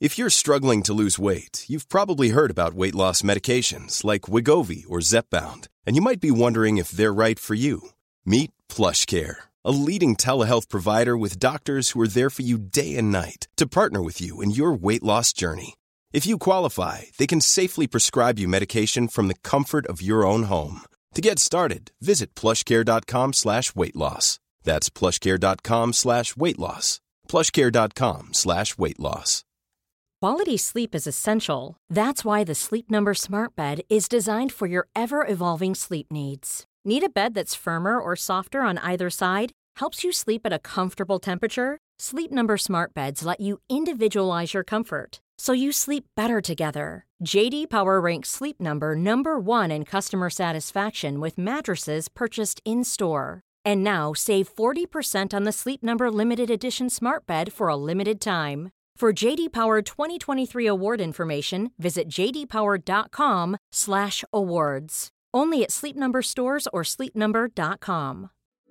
If you're struggling to lose weight, you've probably heard about weight loss medications like Wegovy or Zepbound, and you might be wondering if they're right for you. Meet PlushCare, a leading telehealth provider with doctors who are there for you day and night to partner with you in your weight loss journey. If you qualify, they can safely prescribe you medication from the comfort of your own home. To get started, visit plushcare.com/weightloss. That's plushcare.com/weightloss. plushcare.com/weightloss. Quality sleep is essential. That's why the Sleep Number Smart Bed is designed for your ever-evolving sleep needs. Need a bed that's firmer or softer on either side? Helps you sleep at a comfortable temperature? Sleep Number Smart Beds let you individualize your comfort, so you sleep better together. J.D. Power ranks Sleep Number number 1 in customer satisfaction with mattresses purchased in-store. And now save 40% on the Sleep Number Limited Edition Smart Bed for a limited time. For J.D. Power 2023 award information, visit jdpower.com/awards. Only at Sleep Number stores or sleepnumber.com.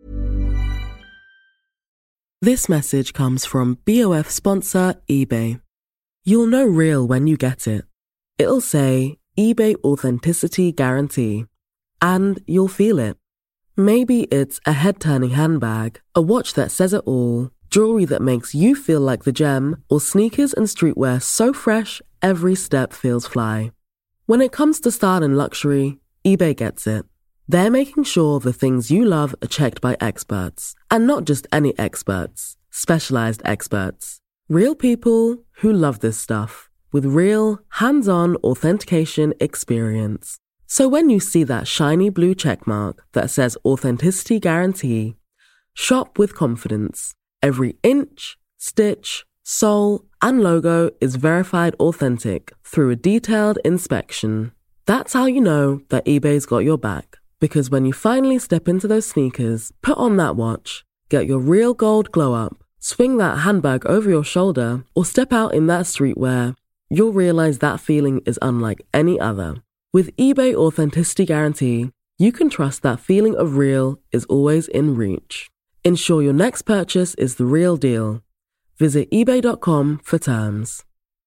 This message comes from BOF sponsor eBay. You'll know real when you get it. It'll say eBay Authenticity Guarantee. And you'll feel it. Maybe it's a head-turning handbag, a watch that says it all, jewelry that makes you feel like the gem, or sneakers and streetwear so fresh, every step feels fly. When it comes to style and luxury, eBay gets it. They're making sure the things you love are checked by experts. And not just any experts, specialized experts. Real people who love this stuff, with real, hands-on authentication experience. So when you see that shiny blue checkmark that says Authenticity Guarantee, shop with confidence. Every inch, stitch, sole, and logo is verified authentic through a detailed inspection. That's how you know that eBay's got your back. Because when you finally step into those sneakers, put on that watch, get your real gold glow up, swing that handbag over your shoulder, or step out in that streetwear, you'll realize that feeling is unlike any other. With eBay Authenticity Guarantee, you can trust that feeling of real is always in reach. Ensure your next purchase is the real deal. Visit ebay.com for terms.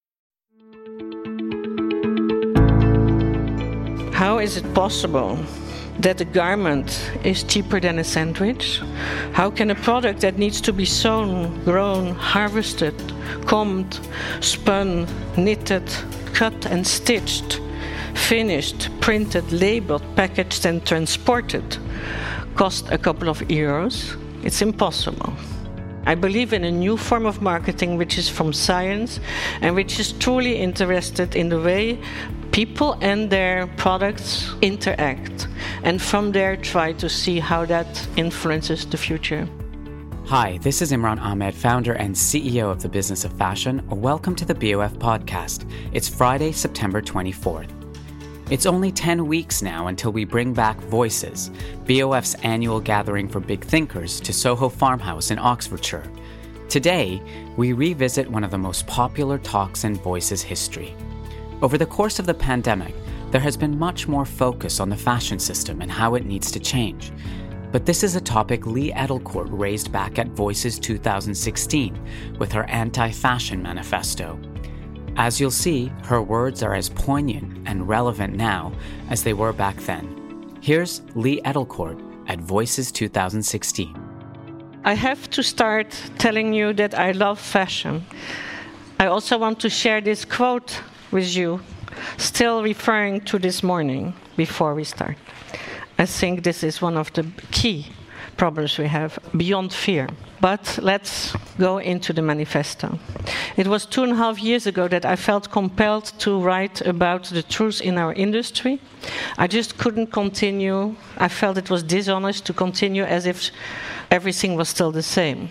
How is it possible that a garment is cheaper than a sandwich? How can a product that needs to be sewn, grown, harvested, combed, spun, knitted, cut and stitched, finished, printed, labeled, packaged and transported cost a couple of euros? It's impossible. I believe in a new form of marketing which is from science and which is truly interested in the way people and their products interact, and from there try to see how that influences the future. Hi, this is Imran Ahmed, founder and CEO of the Business of Fashion. Welcome to the BOF podcast. It's Friday, September 24th. It's only 10 weeks now until we bring back Voices, BOF's annual gathering for big thinkers, to Soho Farmhouse in Oxfordshire. Today, we revisit one of the most popular talks in Voices history. Over the course of the pandemic, there has been much more focus on the fashion system and how it needs to change. But this is a topic Lee Edelcourt raised back at Voices 2016 with her anti-fashion manifesto. As you'll see, her words are as poignant and relevant now as they were back then. Here's Lee Edelcourt at Voices 2016. I have to start telling you that I love fashion. I also want to share this quote with you, still referring to this morning before we start. I think this is one of the key problems we have, beyond fear. But let's go into the manifesto. It was 2.5 years ago that I felt compelled to write about the truth in our industry. I just couldn't continue. I felt it was dishonest to continue as if everything was still the same.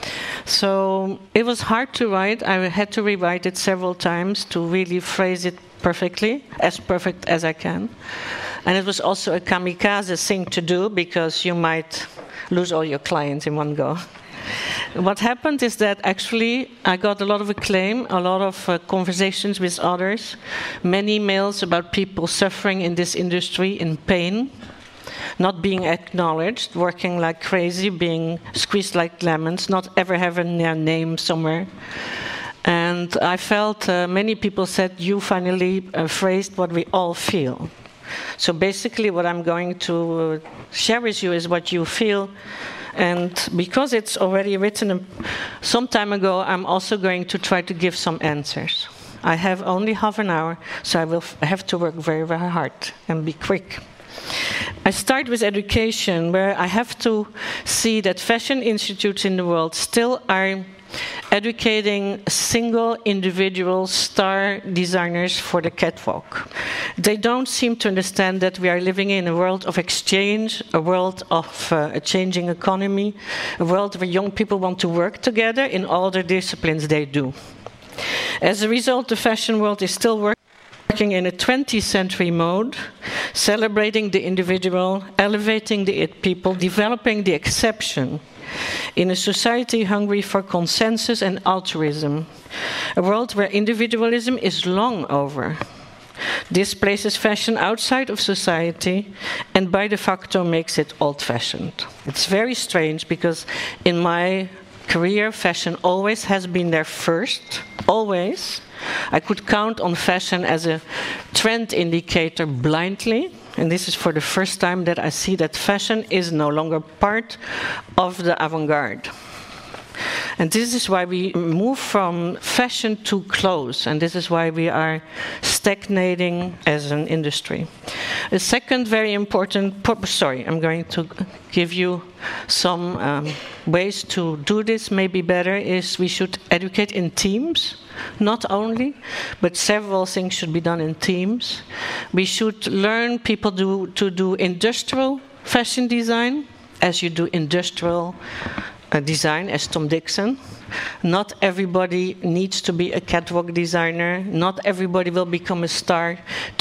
So it was hard to write. I had to rewrite it several times to really phrase it perfectly, as perfect as I can. And it was also a kamikaze thing to do because you might lose all your clients in one go. What happened is that actually I got a lot of acclaim, a lot of conversations with others, many emails about people suffering in this industry in pain, not being acknowledged, working like crazy, being squeezed like lemons, not ever having their name somewhere. And And I felt many people said, you finally phrased what we all feel. So basically what I'm going to share with you is what you feel. And because it's already written some time ago, I'm also going to try to give some answers. I have only half an hour, so I will have to work very, very hard and be quick. I start with education, where I have to see that fashion institutes in the world still are educating single individual star designers for the catwalk. They don't seem to understand that we are living in a world of exchange, a world of a changing economy, a world where young people want to work together in all the disciplines they do. As a result, the fashion world is still working in a 20th century mode, celebrating the individual, elevating the it people, developing the exception, in a society hungry for consensus and altruism, a world where individualism is long over. This places fashion outside of society and by de facto makes it old-fashioned. It's very strange because in my career, fashion always has been there first, always. I could count on fashion as a trend indicator blindly. And this is for the first time that I see that fashion is no longer part of the avant-garde. And this is why we move from fashion to clothes, and this is why we are stagnating as an industry. A second very important, I'm going to give you some ways to do this maybe better, is we should educate in teams. Not only, but several things should be done in teams. We should learn people to do industrial fashion design, as you do industrial design, as Tom Dixon. Not everybody needs to be a catwalk designer. Not everybody will become a star.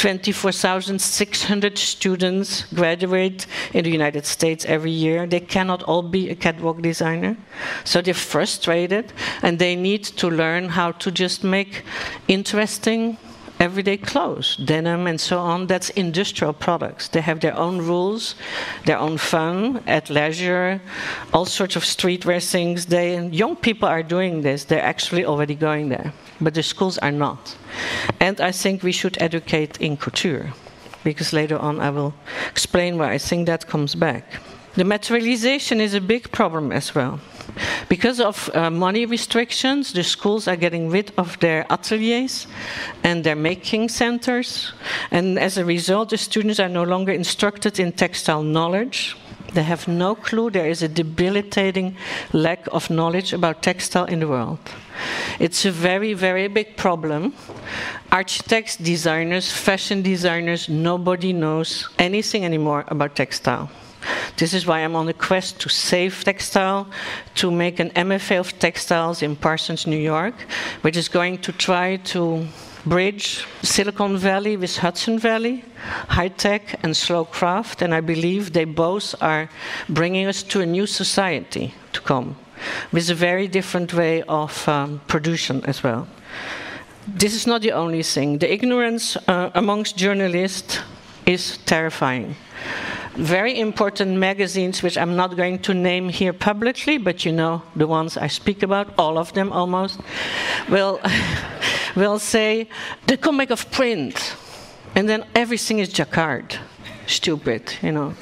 24,600 students graduate in the United States every year. They cannot all be a catwalk designer. So they're frustrated, and they need to learn how to just make interesting everyday clothes, denim and so on. That's industrial products. They have their own rules, their own fun, at leisure, all sorts of streetwear things. Young people are doing this. They're actually already going there, but the schools are not. And I think we should educate in couture, because later on I will explain why I think that comes back. The materialization is a big problem as well. Because of money restrictions, the schools are getting rid of their ateliers and their making centers. And as a result, the students are no longer instructed in textile knowledge. They have no clue. There is a debilitating lack of knowledge about textile in the world. It's a very, very big problem. Architects, designers, fashion designers, nobody knows anything anymore about textile. This is why I'm on a quest to save textile, to make an MFA of textiles in Parsons, New York, which is going to try to bridge Silicon Valley with Hudson Valley, high-tech and slow craft, and I believe they both are bringing us to a new society to come, with a very different way of production as well. This is not the only thing. The ignorance amongst journalists is terrifying. Very important magazines, which I'm not going to name here publicly, but you know the ones I speak about, all of them almost, will say, the comic of print, and then everything is jacquard. Stupid, you know.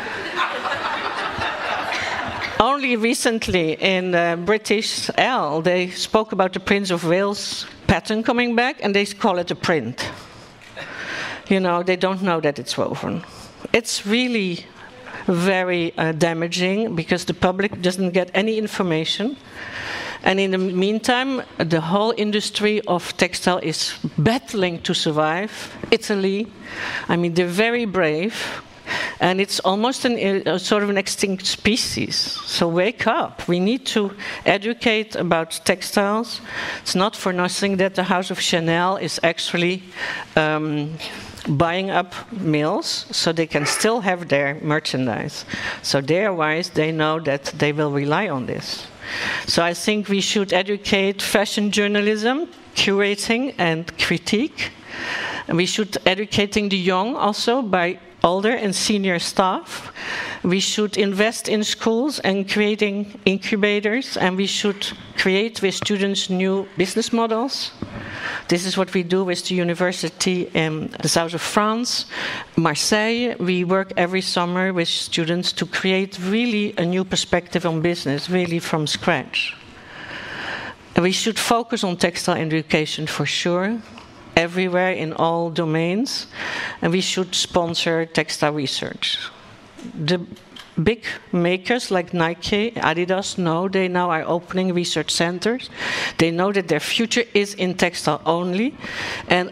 Only recently in British Elle, they spoke about the Prince of Wales pattern coming back, and they call it a print. You know, they don't know that it's woven. It's really very damaging because the public doesn't get any information. And in the meantime, the whole industry of textile is battling to survive. Italy, I mean, they're very brave. And it's almost a sort of an extinct species. So wake up. We need to educate about textiles. It's not for nothing that the House of Chanel is actually buying up mills so they can still have their merchandise. So they're wise, they know that they will rely on this. So I think we should educate fashion journalism, curating and critique. And we should educating the young also by older and senior staff. We should invest in schools and creating incubators, and we should create with students new business models. This is what we do with the university in the south of France, Marseille. We work every summer with students to create really a new perspective on business, really from scratch. We should focus on textile education for sure, everywhere in all domains, and we should sponsor textile research. The big makers like Nike, Adidas know they now are opening research centers. They know that their future is in textile only, and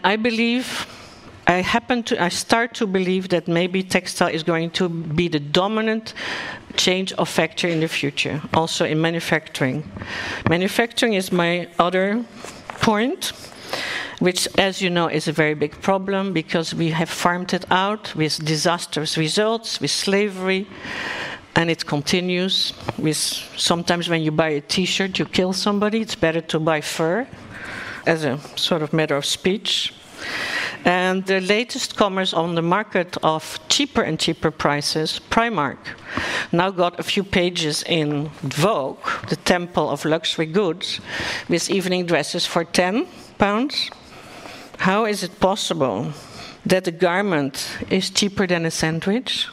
I start to believe that maybe textile is going to be the dominant change of factor in the future, also in manufacturing. Manufacturing is my other point, which, as you know, is a very big problem because we have farmed it out with disastrous results, with slavery, and it continues with sometimes when you buy a T-shirt, you kill somebody. It's better to buy fur as a sort of matter of speech. And the latest comers on the market of cheaper and cheaper prices, Primark, now got a few pages in Vogue, the temple of luxury goods, with evening dresses for £10. How is it possible that a garment is cheaper than a sandwich?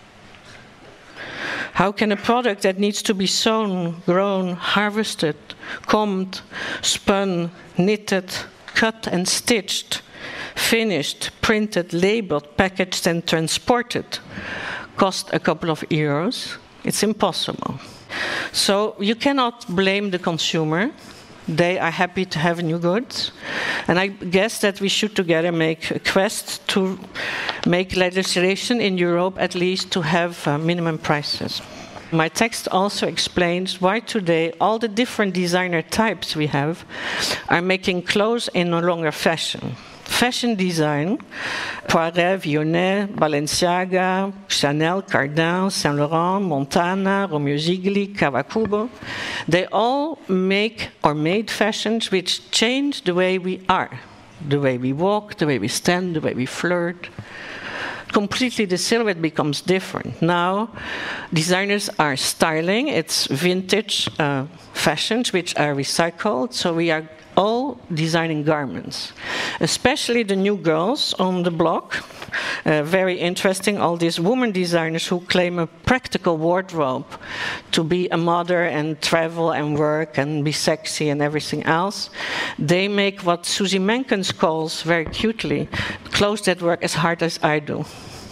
How can a product that needs to be sown, grown, harvested, combed, spun, knitted, cut and stitched, finished, printed, labeled, packaged and transported cost a couple of euros? It's impossible. So you cannot blame the consumer. They are happy to have new goods. And I guess that we should together make a quest to make legislation in Europe at least to have minimum prices. My text also explains why today all the different designer types we have are making clothes in no longer fashion. Fashion design, Poiret, Vionnet, Balenciaga, Chanel, Cardin, Saint Laurent, Montana, Romeo Zigli, Kawakubo, they all make or made fashions which change the way we are, the way we walk, the way we stand, the way we flirt. Completely the silhouette becomes different. Now, designers are styling, it's vintage fashions which are recycled, so we are all designing garments, especially the new girls on the block. Very interesting, all these women designers who claim a practical wardrobe to be a mother and travel and work and be sexy and everything else. They make what Susie Menkins calls very cutely, clothes that work as hard as I do.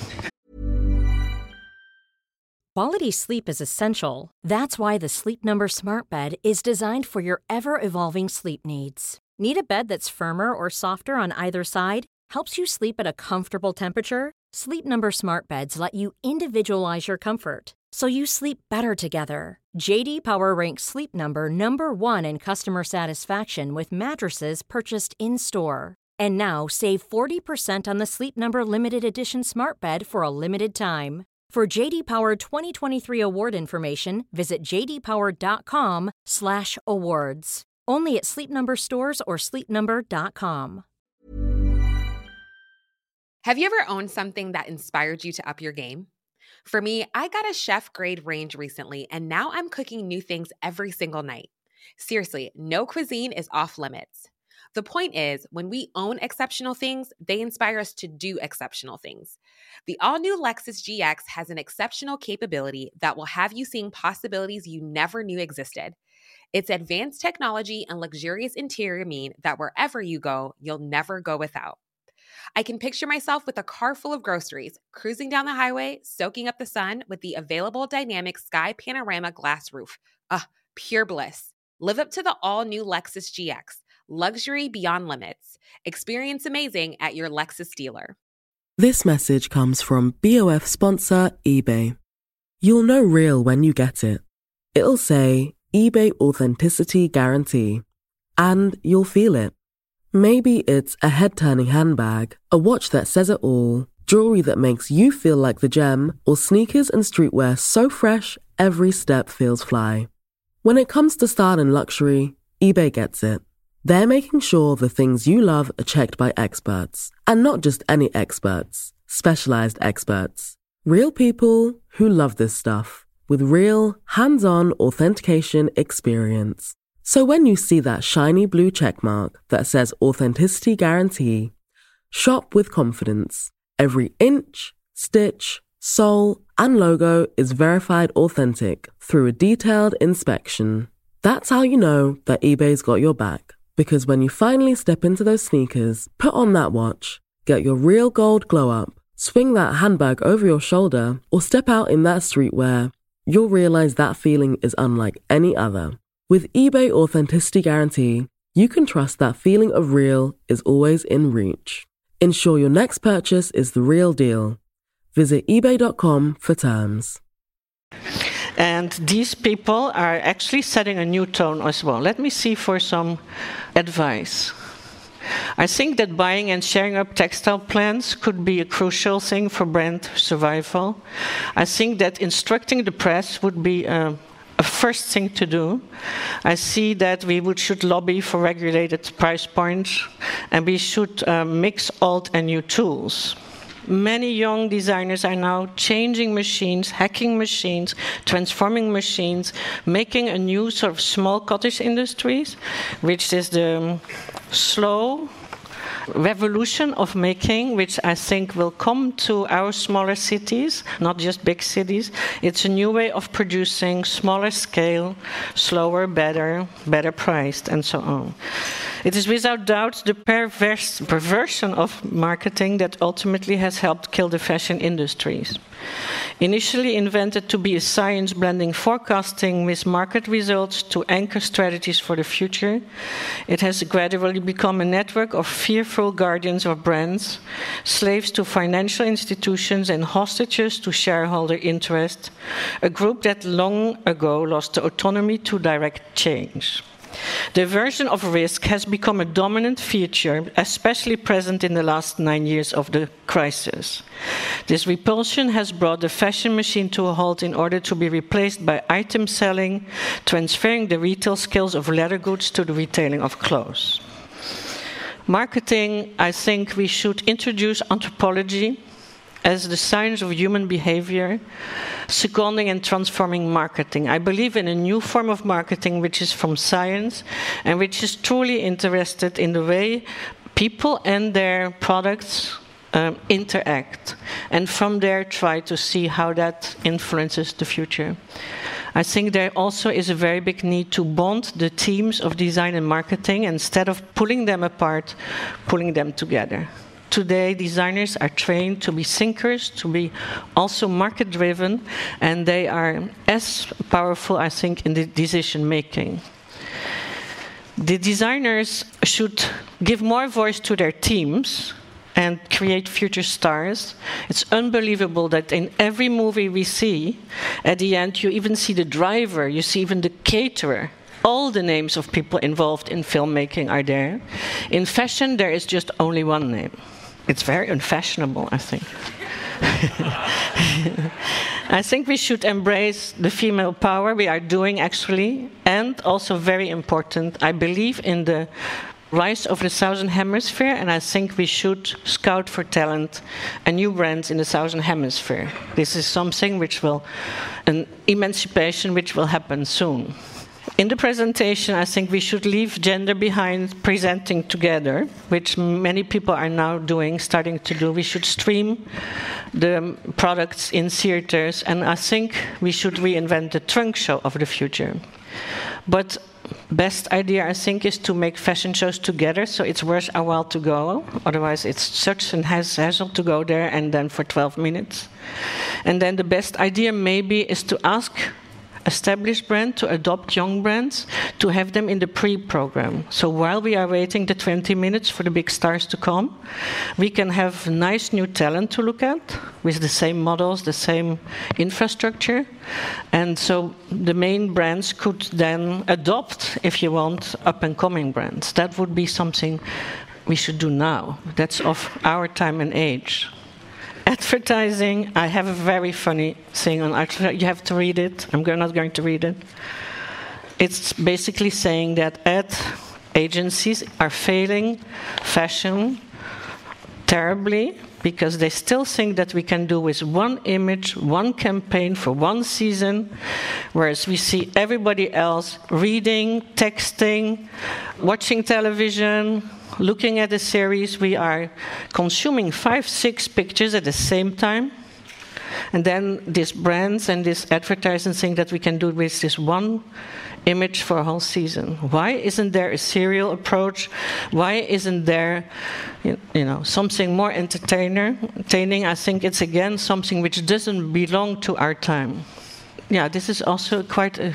Quality sleep is essential. That's why the Sleep Number Smart Bed is designed for your ever-evolving sleep needs. Need a bed that's firmer or softer on either side? Helps you sleep at a comfortable temperature? Sleep Number Smart Beds let you individualize your comfort, so you sleep better together. J.D. Power ranks Sleep Number number 1 in customer satisfaction with mattresses purchased in-store. And now, save 40% on the Sleep Number Limited Edition Smart Bed for a limited time. For J.D. Power 2023 award information, visit jdpower.com/awards. Only at Sleep Number stores or sleepnumber.com. Have you ever owned something that inspired you to up your game? For me, I got a chef-grade range recently, and now I'm cooking new things every single night. Seriously, no cuisine is off limits. The point is, when we own exceptional things, they inspire us to do exceptional things. The all-new Lexus GX has an exceptional capability that will have you seeing possibilities you never knew existed. Its advanced technology and luxurious interior mean that wherever you go, you'll never go without. I can picture myself with a car full of groceries, cruising down the highway, soaking up the sun with the available dynamic sky panorama glass roof. Pure bliss. Live up to the all-new Lexus GX. Luxury beyond limits. Experience amazing at your Lexus dealer. This message comes from BOF sponsor eBay. You'll know real when you get it. It'll say eBay Authenticity Guarantee. And you'll feel it. Maybe it's a head-turning handbag, a watch that says it all, jewelry that makes you feel like the gem, or sneakers and streetwear so fresh every step feels fly. When it comes to style and luxury, eBay gets it. They're making sure the things you love are checked by experts. And not just any experts. specialized experts. Real people who love this stuff, with real, hands-on authentication experience. So when you see that shiny blue checkmark that says Authenticity Guarantee, shop with confidence. Every inch, stitch, sole, and logo is verified authentic through a detailed inspection. That's how you know that eBay's got your back. Because when you finally step into those sneakers, put on that watch, get your real gold glow up, swing that handbag over your shoulder, or step out in that streetwear, you'll realize that feeling is unlike any other. With eBay Authenticity Guarantee, you can trust that feeling of real is always in reach. Ensure your next purchase is the real deal. Visit ebay.com for terms. And these people are actually setting a new tone as well. Let me see for some advice. I think that buying and sharing up textile plans could be a crucial thing for brand survival. I think that instructing the press would be a first thing to do. I see that we should lobby for regulated price points, and we should mix old and new tools. Many young designers are now changing machines, hacking machines, transforming machines, making a new sort of small cottage industries, which is the slow revolution of making, which I think will come to our smaller cities, not just big cities. It's a new way of producing, smaller scale, slower, better priced, and so on. It is without doubt the perversion of marketing that ultimately has helped kill the fashion industries. Initially invented to be a science blending forecasting with market results to anchor strategies for the future, it has gradually become a network of fearful guardians of brands, slaves to financial institutions and hostages to shareholder interest, a group that long ago lost the autonomy to direct change. The aversion of risk has become a dominant feature, especially present in the last 9 years of the crisis. This repulsion has brought the fashion machine to a halt in order to be replaced by item selling, transferring the retail skills of leather goods to the retailing of clothes. Marketing, I think we should introduce anthropology as the science of human behavior, seconding and transforming marketing. I believe in a new form of marketing which is from science and which is truly interested in the way people and their products interact, and from there try to see how that influences the future. I think there also is a very big need to bond the teams of design and marketing, instead of pulling them apart, pulling them together. Today, designers are trained to be thinkers, to be also market-driven, and they are as powerful, I think, in the decision-making. The designers should give more voice to their teams and create future stars. It's unbelievable that in every movie we see, at the end, you even see the driver, you see even the caterer. All the names of people involved in filmmaking are there. In fashion, there is just only one name. It's very unfashionable, I think. I think we should embrace the female power we are doing, actually, and also very important, I believe in the rise of the Southern Hemisphere, and I think we should scout for talent and new brands in the Southern Hemisphere. This is something which will, an emancipation which will happen soon. In the presentation, I think we should leave gender behind, presenting together, which many people are now doing, starting to do. We should stream the products in theaters, and I think we should reinvent the trunk show of the future. But best idea, I think, is to make fashion shows together, so it's worth our while to go. Otherwise, it's such a hassle to go there and then for 12 minutes. And then the best idea maybe is to ask established brands to adopt young brands, to have them in the pre-program. So while we are waiting the 20 minutes for the big stars to come, we can have nice new talent to look at with the same models, the same infrastructure. And so the main brands could then adopt, if you want, up-and-coming brands. That would be something we should do now. That's of our time and age. Advertising, I have a very funny thing on advertising. You have to read it. I'm not going to read it. It's basically saying that ad agencies are failing fashion terribly, because they still think that we can do with one image, one campaign for one season, whereas we see everybody else reading, texting, watching television, looking at a series. We are consuming 5, 6 pictures at the same time. And then these brands and this advertising think that we can do with this one image for a whole season. Why isn't there a serial approach? Why isn't there, something more entertaining? I think it's again something which doesn't belong to our time. Yeah, this is also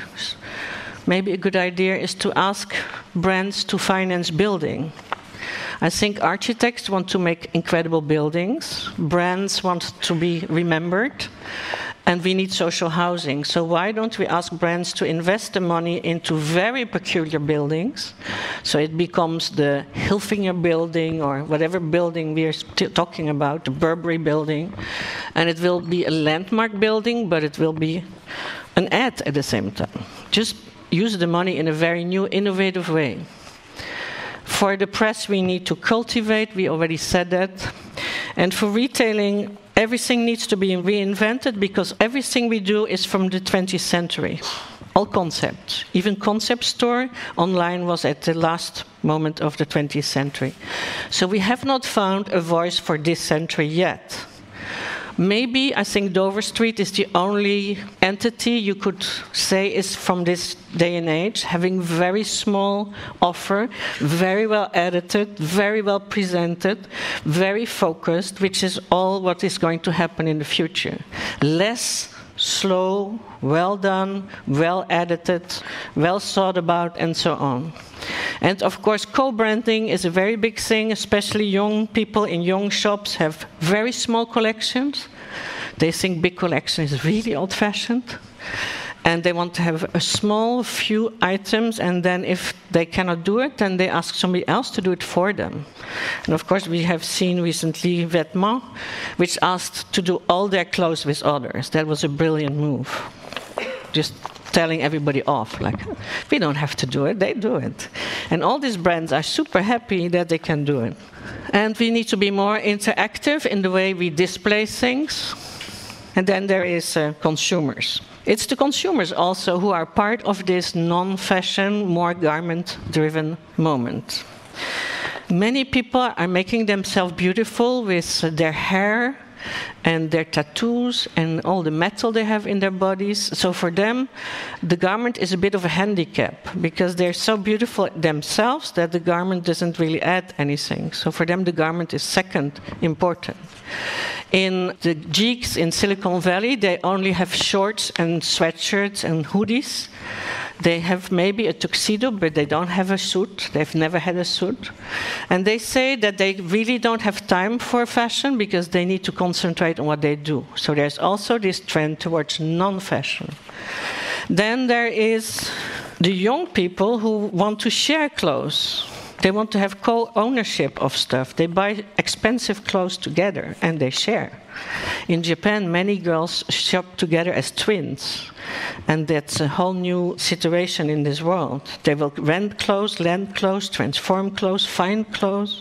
maybe a good idea is to ask brands to finance building. I think architects want to make incredible buildings, brands want to be remembered, and we need social housing. So why don't we ask brands to invest the money into very peculiar buildings, so it becomes the Hilfinger building or whatever building we are talking about, the Burberry building, and it will be a landmark building, but it will be an ad at the same time. Just use the money in a very new, innovative way. For the press, we need to cultivate, we already said that. And for retailing, everything needs to be reinvented because everything we do is from the 20th century. All concepts. Even concept store online was at the last moment of the 20th century. So we have not found a voice for this century yet. Maybe, I think Dover Street is the only entity you could say is from this day and age, having very small offer, very well edited, very well presented, very focused, which is all what is going to happen in the future. Less slow, well done, well edited, well thought about, and so on. And of course, co-branding is a very big thing, especially young people in young shops have very small collections. They think big collection is really old-fashioned. And they want to have a small few items, and then if they cannot do it, then they ask somebody else to do it for them. And of course, we have seen recently Vêtements, which asked to do all their clothes with others. That was a brilliant move. Just telling everybody off, like, we don't have to do it, they do it. And all these brands are super happy that they can do it. And we need to be more interactive in the way we display things. And then there is consumers. It's the consumers also who are part of this non-fashion, more garment-driven moment. Many people are making themselves beautiful with their hair and their tattoos and all the metal they have in their bodies. So for them, the garment is a bit of a handicap because they're so beautiful themselves that the garment doesn't really add anything. So for them, the garment is second important. In the geeks in Silicon Valley, they only have shorts and sweatshirts and hoodies. They have maybe a tuxedo, but they don't have a suit. They've never had a suit. And they say that they really don't have time for fashion because they need to concentrate on what they do. So there's also this trend towards non-fashion. Then there is the young people who want to share clothes. They want to have co-ownership of stuff. They buy expensive clothes together and they share. In Japan, many girls shop together as twins. And that's a whole new situation in this world. They will rent clothes, lend clothes, transform clothes, find clothes.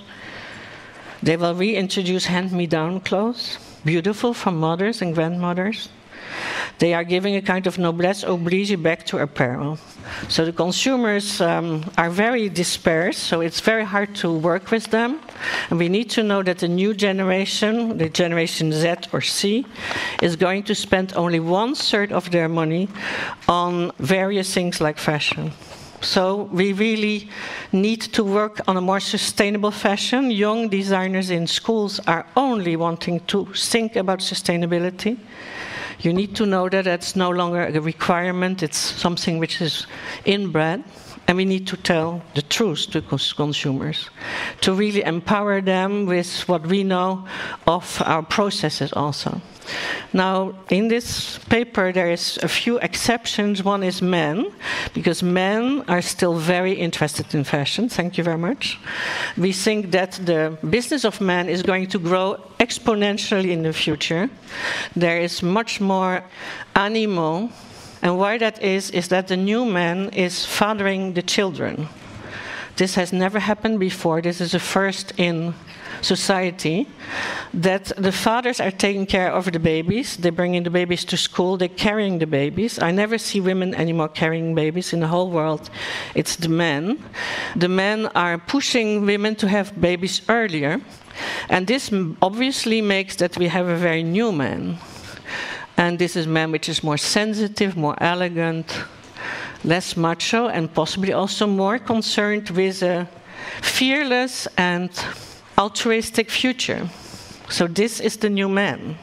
They will reintroduce hand-me-down clothes, beautiful from mothers and grandmothers. They are giving a kind of noblesse oblige back to apparel. So the consumers are very dispersed, so it's very hard to work with them. And we need to know that the new generation, the generation Z or C, is going to spend only 1/3 of their money on various things like fashion. So we really need to work on a more sustainable fashion. Young designers in schools are only wanting to think about sustainability. You need to know that it's no longer a requirement, it's something which is inbred, and we need to tell the truth to consumers, to really empower them with what we know of our processes also. Now, in this paper, there is a few exceptions. One is men, because men are still very interested in fashion. Thank you very much. We think that the business of men is going to grow exponentially in the future. There is much more animo, and why that is that the new man is fathering the children. This has never happened before. This is a first in society that the fathers are taking care of the babies. They bring in the babies to school. They're carrying the babies. I never see women anymore carrying babies in the whole world. It's the men. The men are pushing women to have babies earlier. And this obviously makes that we have a very new man. And this is a man which is more sensitive, more elegant, less macho, and possibly also more concerned with a fearless and altruistic future. So this is the new man.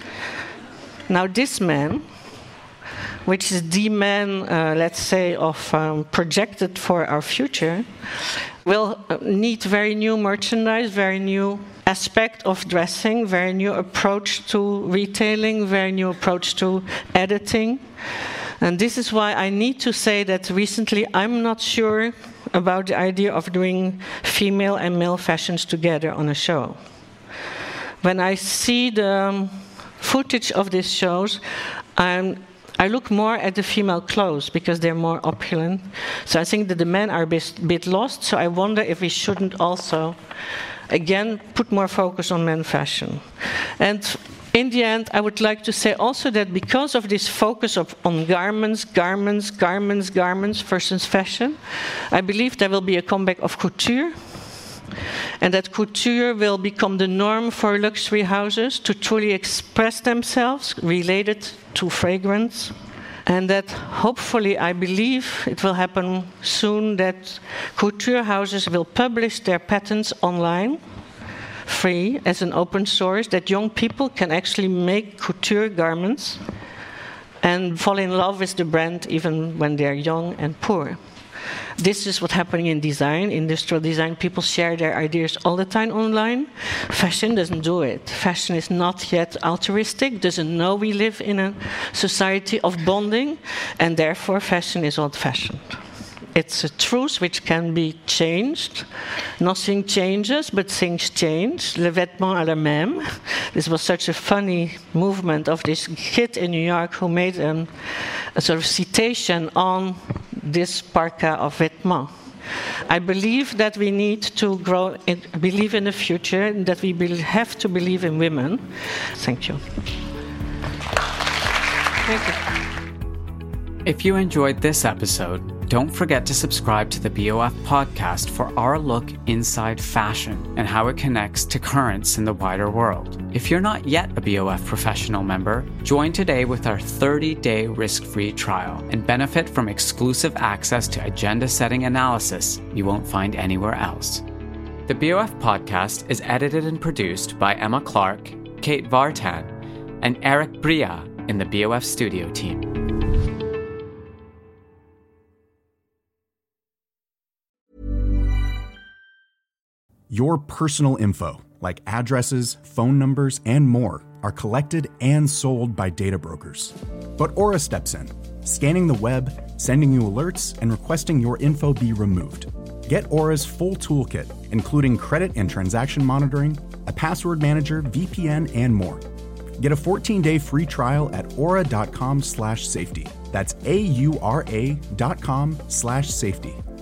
Now this man, which is the man, let's say, projected for our future, will need very new merchandise, very new aspect of dressing, very new approach to retailing, very new approach to editing. And this is why I need to say that recently I'm not sure about the idea of doing female and male fashions together on a show. When I see the footage of these shows, I look more at the female clothes because they're more opulent. So I think that the men are a bit lost. So I wonder if we shouldn't also, again, put more focus on men fashion. And in the end, I would like to say also that because of this focus on garments versus fashion, I believe there will be a comeback of couture. And that couture will become the norm for luxury houses to truly express themselves related to fragrance. And that hopefully, I believe it will happen soon, that couture houses will publish their patents online, free, as an open source, that young people can actually make couture garments and fall in love with the brand even when they're young and poor. This is what's happening in design, industrial design. People share their ideas all the time online. Fashion doesn't do it. Fashion is not yet altruistic, doesn't know we live in a society of bonding, and therefore fashion is old-fashioned. It's a truth which can be changed. Nothing changes, but things change. Le vêtement à la même. This was such a funny movement of this kid in New York who made a sort of citation on this parka of vêtements. I believe that we need to believe in the future, that we have to believe in women. Thank you. Thank you. If you enjoyed this episode, don't forget to subscribe to the BOF podcast for our look inside fashion and how it connects to currents in the wider world. If you're not yet a BOF professional member, join today with our 30-day risk-free trial and benefit from exclusive access to agenda-setting analysis you won't find anywhere else. The BOF podcast is edited and produced by Emma Clark, Kate Vartan, and Eric Bria in the BOF studio team. Your personal info, like addresses, phone numbers, and more, are collected and sold by data brokers. But Aura steps in, scanning the web, sending you alerts, and requesting your info be removed. Get Aura's full toolkit, including credit and transaction monitoring, a password manager, VPN, and more. Get a 14-day free trial at aura.com/safety. That's AURA.com/safety.